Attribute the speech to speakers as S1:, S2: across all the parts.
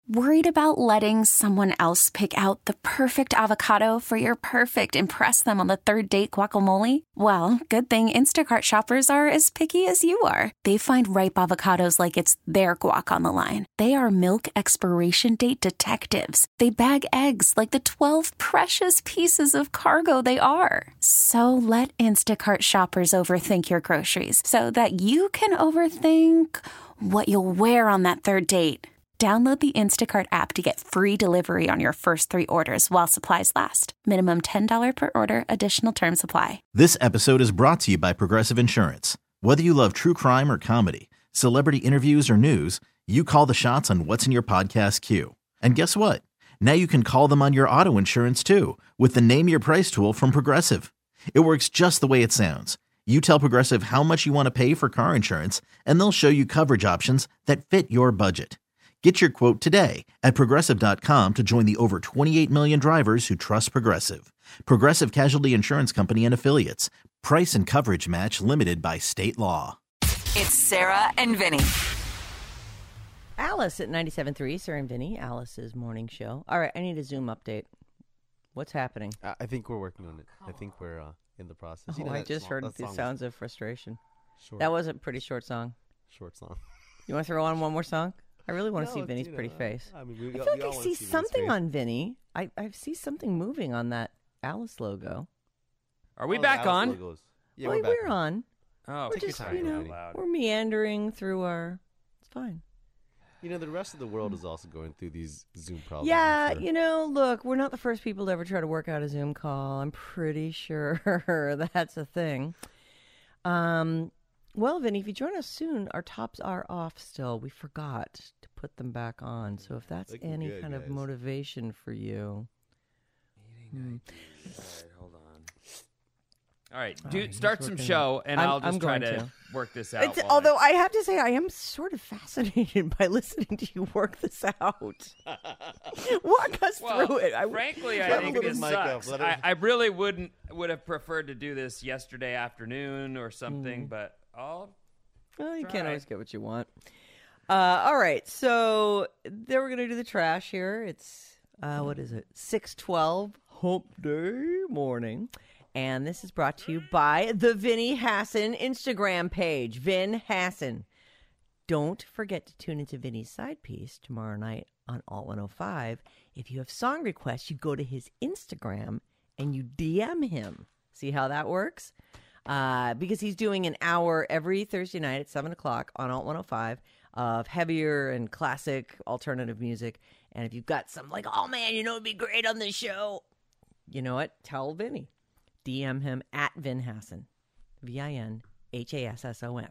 S1: Worried about letting someone else pick out the perfect avocado for your perfect impress them on the third date guacamole? Well, good thing Instacart shoppers are as picky as you are. They find ripe avocados like it's their guac on the line. They are milk expiration date detectives. They bag eggs like the 12 precious pieces of cargo they are. So let Instacart shoppers overthink your groceries so that you can overthink what you'll wear on that third date. Download the Instacart app to get free delivery on your first 3 orders while supplies last. Minimum $10 per order. Additional terms apply.
S2: This episode is brought to you by Progressive Insurance. Whether you love true crime or comedy, celebrity interviews or news, you call the shots on what's in your podcast queue. And guess what? Now you can call them on your auto insurance too with the Name Your Price tool from Progressive. It works just the way it sounds. You tell Progressive how much you want to pay for car insurance, and they'll show you coverage options that fit your budget. Get your quote today at Progressive.com to join the over 28 million drivers who trust Progressive. Progressive Casualty Insurance Company and Affiliates. Price and coverage match limited by state law.
S3: It's Sarah and Vinny.
S4: Alice at 97.3, Sarah and Vinny, Alice's morning show. All right, I need a Zoom update. What's happening?
S5: I think we're working on it. I think we're in the process.
S4: Oh, I just heard the sounds of frustration.
S5: Short.
S4: That was a pretty short song.
S5: Short song.
S4: You want to throw on one more song? I really want to see Vinny's pretty face.
S5: I mean,
S4: I feel like I see something on Vinny. I see something moving on that Alice logo.
S6: Are we back on?
S5: Yeah,
S4: well, we're on.
S6: Oh,
S4: we're just, we're meandering through our... It's fine.
S5: You know, the rest of the world is also going through these Zoom problems.
S4: Yeah, look, we're not the first people to ever try to work out a Zoom call. I'm pretty sure that's a thing. Well, Vinny, if you join us soon, our tops are off still. We forgot to put them back on. So if that's any kind of motivation for you.
S6: All right, hold on. All right, start some show, and I'll just try to work this out.
S4: Although I have to say, I am sort of fascinated by listening to you work this out. Walk us through it.
S6: Frankly, I think this sucks. I really would have preferred to do this yesterday afternoon or something, but
S4: well, you can't always get what you want. All right, so then we're going to do the trash here. It's, what is it, 6:12 Hump Day morning. And this is brought to you by the Vinny Hassan Instagram page, Vin Hassan. Don't forget to tune into Vinny's side piece tomorrow night on Alt 105. If you have song requests, you go to his Instagram and you DM him. See how that works? Because he's doing an hour every Thursday night at 7 o'clock on Alt 105 of heavier and classic alternative music. And if you've got some like, oh man, it'd be great on this show. You know what? Tell Vinny. DM him at Vin Hassan, VinHasson.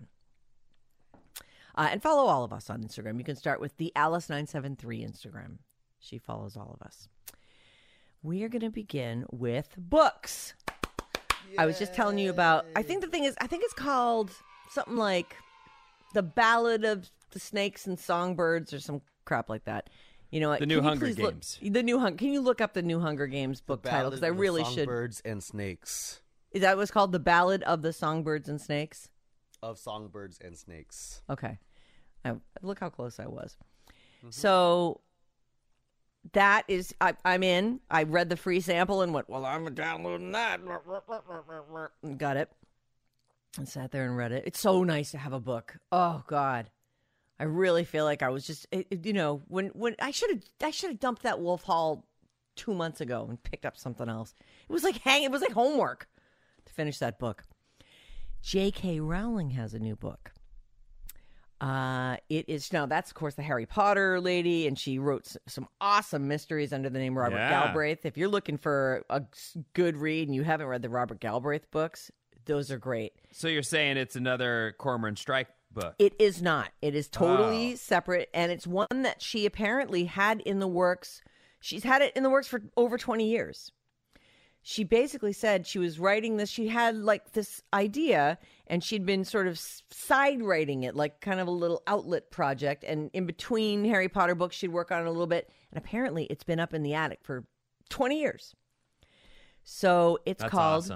S4: And follow all of us on Instagram. You can start with the Alice973 Instagram. She follows all of us. We are going to begin with books. Yay. I was just telling you about, I think it's called something like The Ballad of the Snakes and Songbirds or some crap like that. You know what?
S6: The New Hunger Games.
S4: Can you look up the New Hunger Games book title? Because I really should.
S5: Songbirds and Snakes.
S4: Is that what's called? The Ballad of the Songbirds and Snakes?
S5: Of Songbirds and Snakes.
S4: Okay. Look how close I was. Mm-hmm. So that is, I'm in. I read the free sample and went, well, I'm downloading that. Got it. And sat there and read it. It's so nice to have a book. Oh, God. I really feel like I was just, when I should have dumped that Wolf Hall 2 months ago and picked up something else. It was like homework to finish that book. J.K. Rowling has a new book. It is now that's of course the Harry Potter lady, and she wrote some awesome mysteries under the name Robert Galbraith. If you're looking for a good read and you haven't read the Robert Galbraith books, those are great.
S6: So you're saying it's another Cormoran Strike book?
S4: It is not. It is totally separate, and it's one that she apparently had in the works. She's had it in the works for over 20 years. She basically said she was writing this. She had like this idea, and she'd been sort of side writing it, like kind of a little outlet project. And in between Harry Potter books, she'd work on it a little bit. And apparently it's been up in the attic for 20 years. So it's
S6: That's
S4: called
S6: awesome.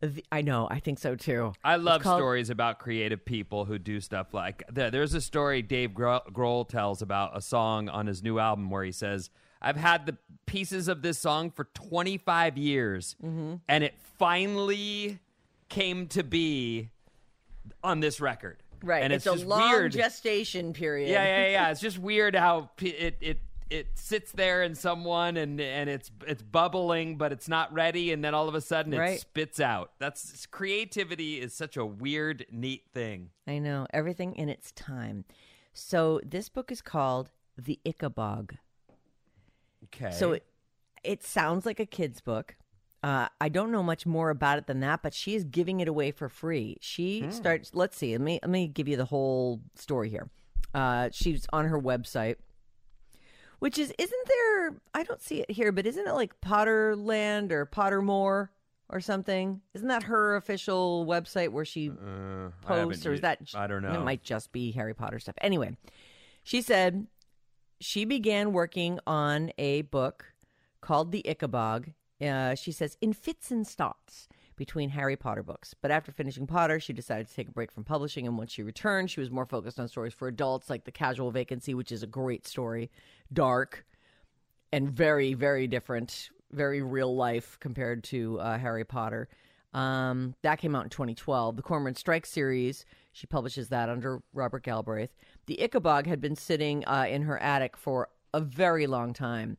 S4: I know. I think so, too.
S6: I love stories about creative people who do stuff like that. There's a story Dave Grohl tells about a song on his new album where he says, I've had the pieces of this song for 25 years, and it finally came to be on this record.
S4: Right.
S6: And
S4: it's a long weird gestation period.
S6: Yeah. It's just weird how it sits there in someone and it's bubbling, but it's not ready, and then all of a sudden it spits out. Creativity is such a weird, neat thing.
S4: I know. Everything in its time. So this book is called The Ickabog.
S6: Okay.
S4: So it sounds like a kid's book. I don't know much more about it than that, but she is giving it away for free. She starts. Let's see. Let me give you the whole story here. She's on her website, which isn't there? I don't see it here, but isn't it like Potterland or Pottermore or something? Isn't that her official website where she posts, or is that?
S6: I don't know.
S4: It might just be Harry Potter stuff. Anyway, she said she began working on a book called The Ickabog. She says, in fits and starts between Harry Potter books. But after finishing Potter, she decided to take a break from publishing. And once she returned, she was more focused on stories for adults, like The Casual Vacancy, which is a great story. Dark and very, very different, very real life compared to Harry Potter. That came out in 2012. The Cormoran Strike series, she publishes that under Robert Galbraith. The Ickabog had been sitting in her attic for a very long time.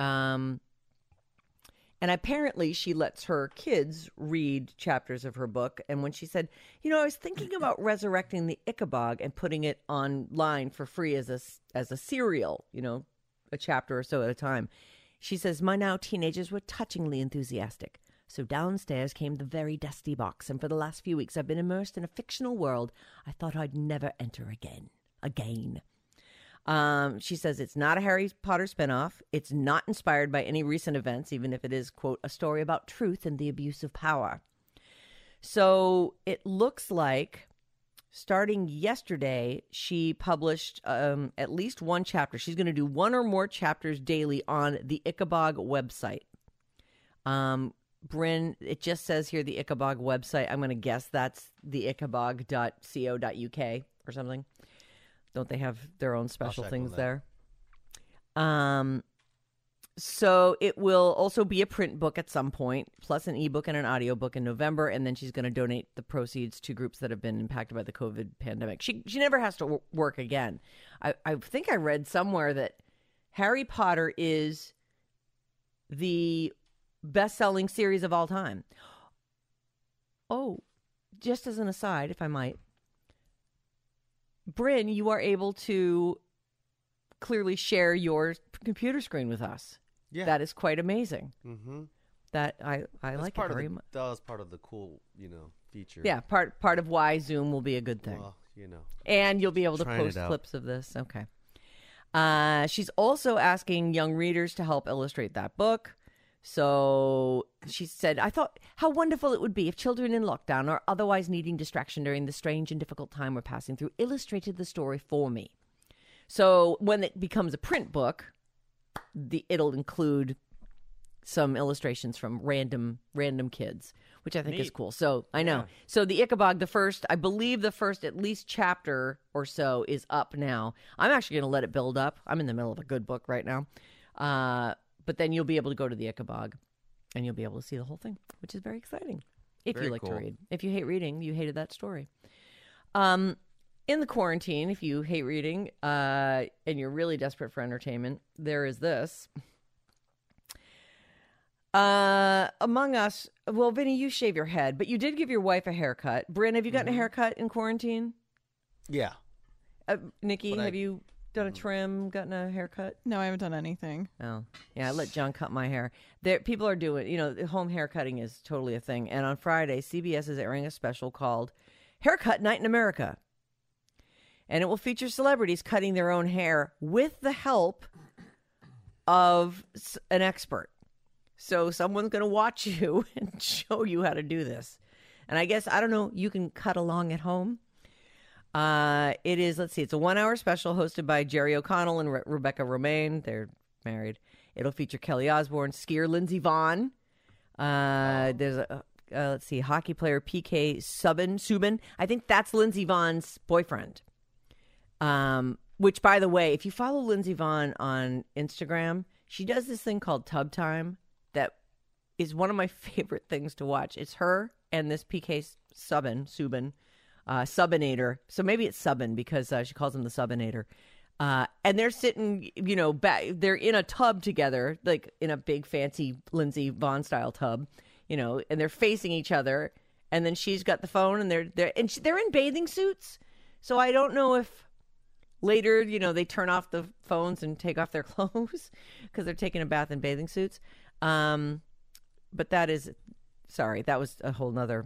S4: And apparently she lets her kids read chapters of her book. And when she said, I was thinking about resurrecting the Ickabog and putting it online for free as a serial, a chapter or so at a time. She says, my now teenagers were touchingly enthusiastic. So downstairs came the very dusty box. And for the last few weeks, I've been immersed in a fictional world I thought I'd never enter again. She says it's not a Harry Potter spinoff. It's not inspired by any recent events, even if it is, quote, a story about truth and the abuse of power. So it looks like starting yesterday, she published at least one chapter. She's going to do one or more chapters daily on the Ickabog website. Bryn, it just says here the Ickabog website. I'm going to guess that's the ickabog.co.uk or something. Don't they have their own special things there? So it will also be a print book at some point, plus an ebook and an audiobook in November, and then she's going to donate the proceeds to groups that have been impacted by the COVID pandemic. She never has to work again. I think I read somewhere that Harry Potter is the best-selling series of all time. Oh, just as an aside, if I might, Bryn, you are able to clearly share your computer screen with us. Yeah. That is quite amazing. Mm-hmm. That I like it very much.
S5: That was part of the cool, feature.
S4: Yeah, part of why Zoom will be a good thing.
S5: Well,
S4: And you'll be able to post clips of this. Okay. She's also asking young readers to help illustrate that book. So she said, I thought how wonderful it would be if children in lockdown or otherwise needing distraction during the strange and difficult time we're passing through illustrated the story for me. So when it becomes a print book, it'll include some illustrations from random kids, which I think is cool. So I know. Yeah. So the Ickabog, I believe the first at least chapter or so is up now. I'm actually going to let it build up. I'm in the middle of a good book right now. But then you'll be able to go to the Ickabog and you'll be able to see the whole thing, which is very exciting. If you like to read. If you hate reading, you hated that story. In the quarantine, if you hate reading and you're really desperate for entertainment, there is this. Among us, well, Vinny, you shave your head, but you did give your wife a haircut. Bryn, have you gotten a haircut in quarantine?
S5: Yeah.
S4: Nikki, have you done a trim, gotten a haircut?
S7: No, I haven't done anything.
S4: Oh, yeah, I let John cut my hair. People are doing, home haircutting is totally a thing. And on Friday, CBS is airing a special called Haircut Night in America. And it will feature celebrities cutting their own hair with the help of an expert. So someone's going to watch you and show you how to do this. And I guess, I don't know, you can cut along at home. It is, let's see, it's a 1-hour special hosted by Jerry O'Connell and Rebecca Romaine. They're married. It'll feature Kelly Osbourne, skier Lindsey Vonn. There's let's see, hockey player PK Subban. I think that's Lindsey Vohn's boyfriend. Which, by the way, if you follow Lindsey Vonn on Instagram, she does this thing called Tub Time that is one of my favorite things to watch. It's her and this PK Subban, Subbinator. So maybe it's Subban because she calls him the Subbinator. And they're sitting, they're in a tub together, like in a big fancy Lindsey Vonn style tub, and they're facing each other. And then she's got the phone, and they're in bathing suits. So I don't know if later, they turn off the phones and take off their clothes because they're taking a bath in bathing suits. But that was a whole nother.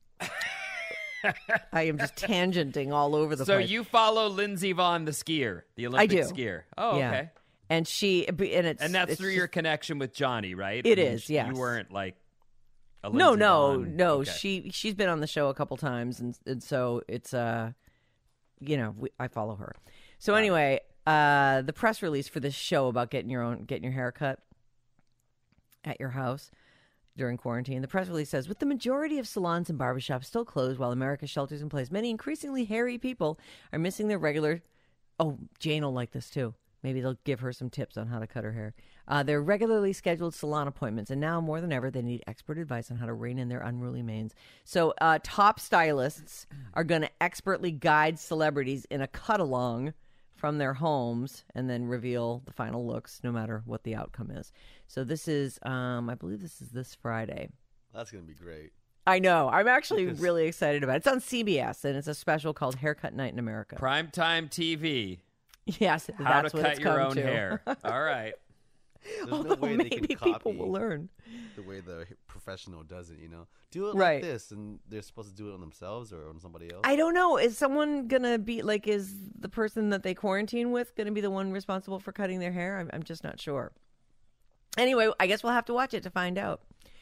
S4: I am just tangenting all over the place.
S6: So you follow Lindsey Vonn, the skier, the Olympic skier. Oh,
S4: yeah.
S6: Okay.
S4: And
S6: that's through your connection with Johnny, right?
S4: It is, yes.
S6: You weren't like a
S4: No.
S6: Lindsey Vonn.
S4: Okay. She's been on the show a couple times, and so it's I follow her. So anyway, the press release for this show about getting your hair cut at your house during quarantine. The press release says, with the majority of salons and barbershops still closed while America shelters in place, many increasingly hairy people are missing their regular... Oh, Jane will like this too. Maybe they'll give her some tips on how to cut her hair. Their regularly scheduled salon appointments, and now more than ever, they need expert advice on how to rein in their unruly manes. So top stylists are going to expertly guide celebrities in a cut-along from their homes and then reveal the final looks no matter what the outcome is. So this is, I believe this is this Friday.
S5: That's going to be great.
S4: I know. I'm actually really excited about it. It's on CBS, and it's a special called Haircut Night in America.
S6: Primetime TV.
S4: Yes,
S6: How
S4: that's
S6: to
S4: what
S6: cut
S4: it's
S6: your
S4: come
S6: own
S4: to.
S6: hair. All right.
S5: There's
S4: Although
S5: no way they
S4: maybe
S5: can copy
S4: people will learn.
S5: the way the professional does it, Do it
S4: Right.
S5: like this, and they're supposed to do it on themselves or on somebody else.
S4: I don't know. Is someone going to be, is the person that they quarantine with going to be the one responsible for cutting their hair? I'm just not sure. Anyway, I guess we'll have to watch it to find out.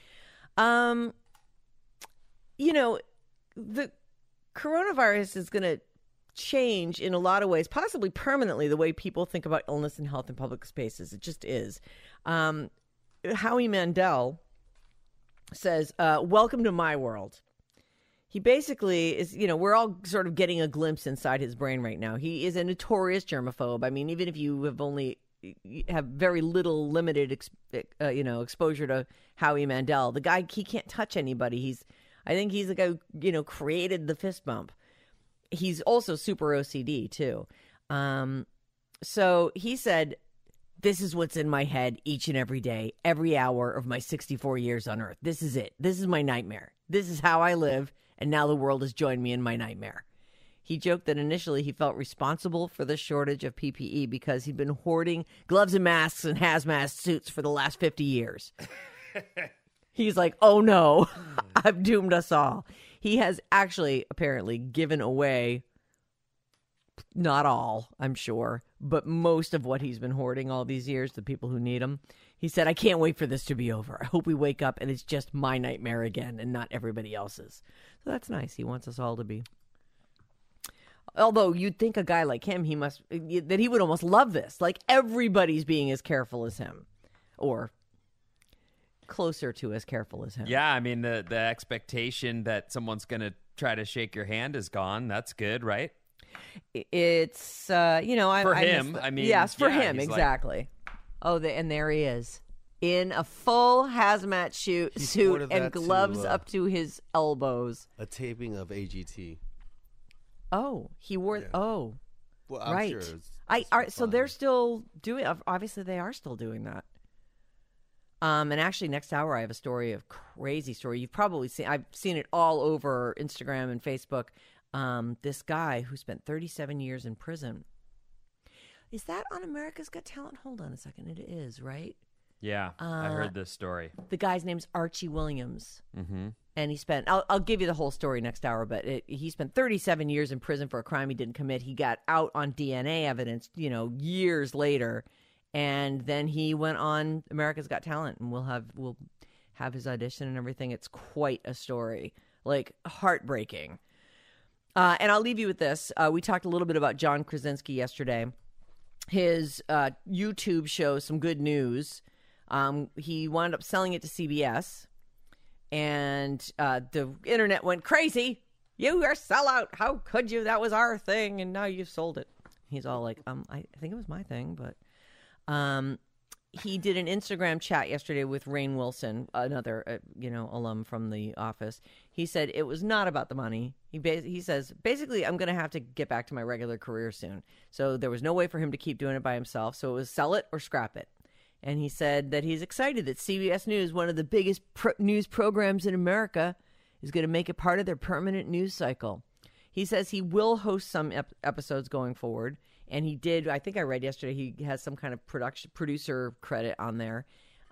S4: The coronavirus is going to change in a lot of ways, possibly permanently, the way people think about illness and health in public spaces. It just is. Howie Mandel says, welcome to my world. He basically is, we're all sort of getting a glimpse inside his brain right now. He is a notorious germaphobe. I mean, even if you have very limited exposure to Howie Mandel, the guy, he can't touch anybody. I think he's the guy who, created the fist bump. He's also super OCD too. So he said, this is what's in my head each and every day, every hour of my 64 years on Earth. This is it. This is my nightmare. This is how I live. And now the world has joined me in my nightmare. He joked that initially he felt responsible for the shortage of PPE because he'd been hoarding gloves and masks and hazmat suits for the last 50 years. He's like, oh no, I've doomed us all. He has actually apparently given away, not all, I'm sure, but most of what he's been hoarding all these years to people who need him. He said, I can't wait for this to be over. I hope we wake up and it's just my nightmare again and not everybody else's. So that's nice. He wants us all to be. Although you'd think a guy like him, that he would almost love this. Like everybody's being as careful as him, or closer to as careful as him.
S6: Yeah, I mean, the expectation that someone's going to try to shake your hand is gone. That's good, right?
S4: It's,
S6: for him.
S4: Yes, for him,
S6: he's
S4: exactly. And there he is. In a full hazmat suit and gloves up to his elbows.
S5: A taping of AGT.
S4: Oh, he wore. Yeah. Oh,
S5: well, I'm
S4: right.
S5: Sure
S4: so they're still doing. Obviously, they are still doing that. And actually, next hour I have a crazy story. You've probably seen. I've seen it all over Instagram and Facebook. This guy who spent 37 years in prison. Is that on America's Got Talent? Hold on a second. It is, right?
S6: Yeah, I heard this story.
S4: The guy's name's Archie Williams.
S6: Mm-hmm.
S4: And he spent, I'll give you the whole story next hour, but he spent 37 years in prison for a crime he didn't commit. He got out on DNA evidence, years later. And then he went on America's Got Talent, and we'll have his audition and everything. It's quite a story, like heartbreaking. And I'll leave you with this. We talked a little bit about John Krasinski yesterday. His YouTube shows some good news. He wound up selling it to CBS. and the internet went crazy. You are a sellout. How could you? That was our thing, and now you've sold it. He's all like, I think it was my thing, but he did an Instagram chat yesterday with Rainn Wilson, another alum from The Office. He said it was not about the money. He says, basically, I'm going to have to get back to my regular career soon. So there was no way for him to keep doing it by himself. So it was sell it or scrap it. And he said that he's excited that CBS News, one of the biggest news programs in America, is going to make it part of their permanent news cycle. He says he will host some episodes going forward. And he did, I think I read yesterday, he has some kind of producer credit on there.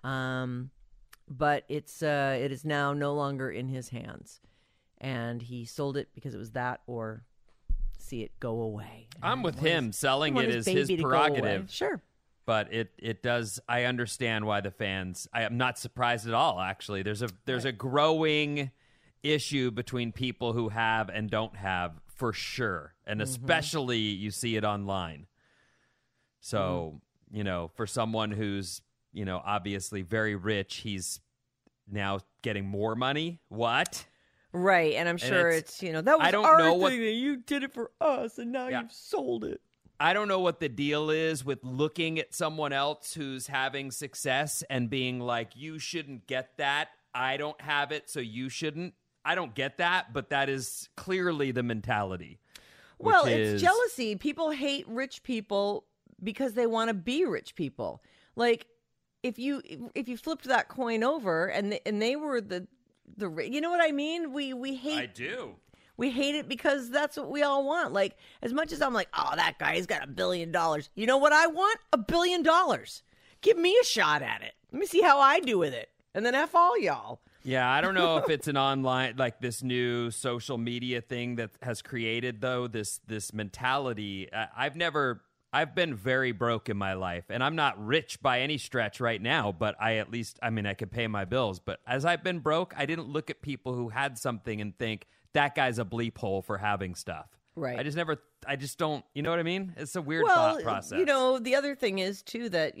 S4: But it is now no longer in his hands. And he sold it because it was that or see it go away.
S6: I'm with him. Selling it is his prerogative.
S4: Sure.
S6: But it does, I understand why the fans, I am not surprised at all, actually. There's a growing issue between people who have and don't have, for sure. And especially you see it online. So, for someone who's, obviously very rich, he's now getting more money. What?
S4: Right. And I'm sure it's that was
S6: I don't
S4: our
S6: know
S4: thing. You did it for us, and now you've sold it.
S6: I don't know what the deal is with looking at someone else who's having success and being like, you shouldn't get that. I don't have it, so you shouldn't. I don't get that, but that is clearly the mentality.
S4: Well, it's jealousy. People hate rich people because they want to be rich people. Like, if you flipped that coin over and they were the you know what I mean? We hate.
S6: I do.
S4: We hate it because that's what we all want. Like, as much as I'm like, oh, that guy's got $1 billion. You know what I want? $1 billion. Give me a shot at it. Let me see how I do with it. And then F all y'all.
S6: Yeah, I don't know if it's an online, like this new social media thing that has created, though, this mentality. I've been very broke in my life, and I'm not rich by any stretch right now, but I could pay my bills. But as I've been broke, I didn't look at people who had something and think, that guy's a bleep hole for having stuff.
S4: Right.
S6: I just don't, you know what I mean? It's a weird thought process.
S4: The other thing is, too, that,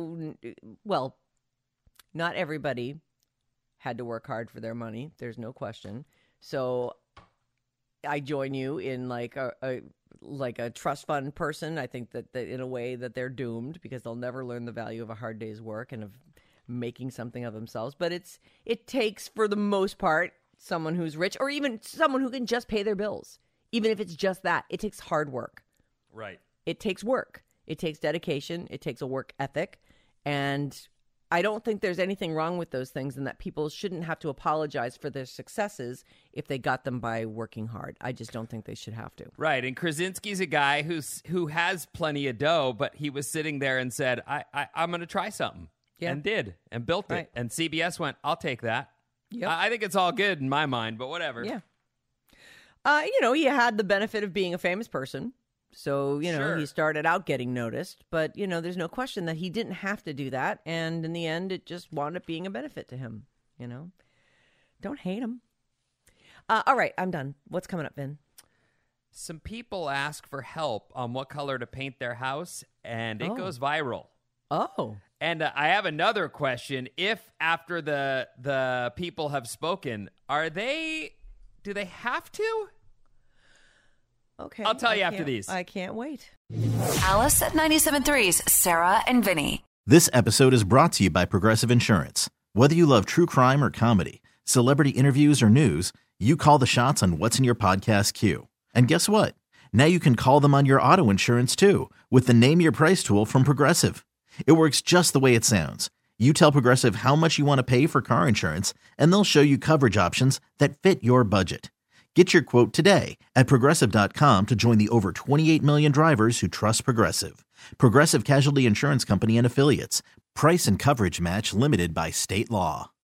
S4: not everybody had to work hard for their money. There's no question. So I join you in like a trust fund person. I think that in a way that they're doomed because they'll never learn the value of a hard day's work and of making something of themselves. But it takes, for the most part, someone who's rich or even someone who can just pay their bills. Even if it's just that, it takes hard work.
S6: Right.
S4: It takes work. It takes dedication. It takes a work ethic. And I don't think there's anything wrong with those things and that people shouldn't have to apologize for their successes if they got them by working hard. I just don't think they should have to.
S6: Right. And Krasinski's a guy who has plenty of dough, but he was sitting there and said, I'm going to try something. Yeah. And did. And built it. And CBS went, I'll take that. Yep. I think it's all good in my mind, but whatever.
S4: Yeah. He had the benefit of being a famous person. So,
S6: Sure.
S4: He started out getting noticed, but, there's no question that he didn't have to do that. And in the end, it just wound up being a benefit to him, Don't hate him. All right, I'm done. What's coming up, Vin?
S6: Some people ask for help on what color to paint their house, and it goes viral.
S4: Oh.
S6: And I have another question. If after the people have spoken, do they have to?
S4: Okay.
S6: I'll tell you after these.
S4: I can't wait.
S3: Alice at 97.3's Sarah and Vinny.
S2: This episode is brought to you by Progressive Insurance. Whether you love true crime or comedy, celebrity interviews or news, you call the shots on what's in your podcast queue. And guess what? Now you can call them on your auto insurance too with the Name Your Price tool from Progressive. It works just the way it sounds. You tell Progressive how much you want to pay for car insurance, and they'll show you coverage options that fit your budget. Get your quote today at Progressive.com to join the over 28 million drivers who trust Progressive. Progressive Casualty Insurance Company and Affiliates. Price and coverage match limited by state law.